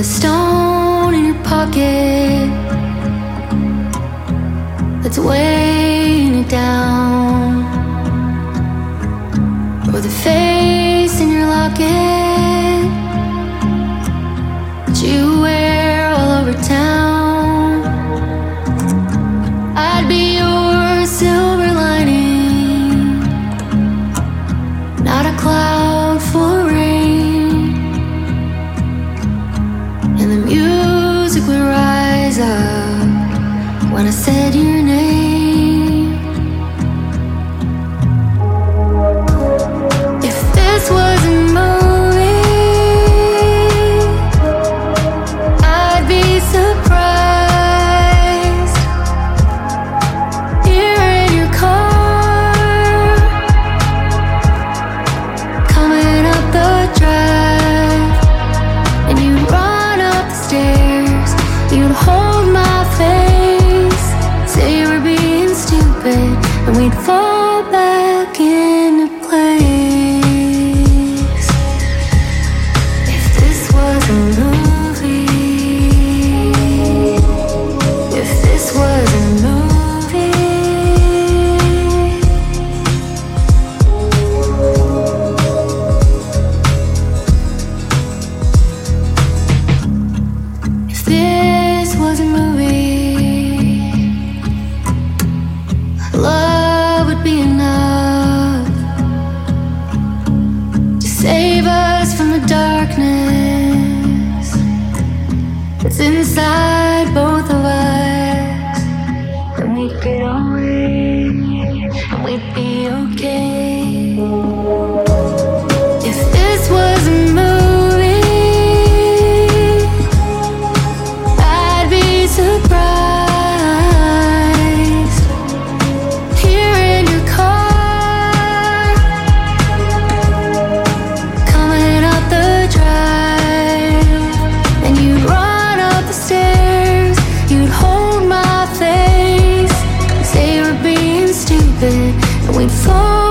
the stone in your pocket that's weighing it down, or the face in your locket that you wear all over town. I'd be your silver lining, not a cloud for rain, and the music would rise up when I said your name. If this was a movie, I'd be surprised. Here in your car, coming up the drive, and you'd run up the stairs, you'd hold my face, say you were being stupid, and we'd fall back into place. If this was a movie, if this was a movie, if this was a movie, love would be enough to save us from the darkness that's inside both of us, and we'd get away, and we'd be okay. If this was a movie, I'd be surprised. Here in your car, coming up the drive, and you'd run up the stairs, you'd hold my face, say you were being stupid, and we'd fall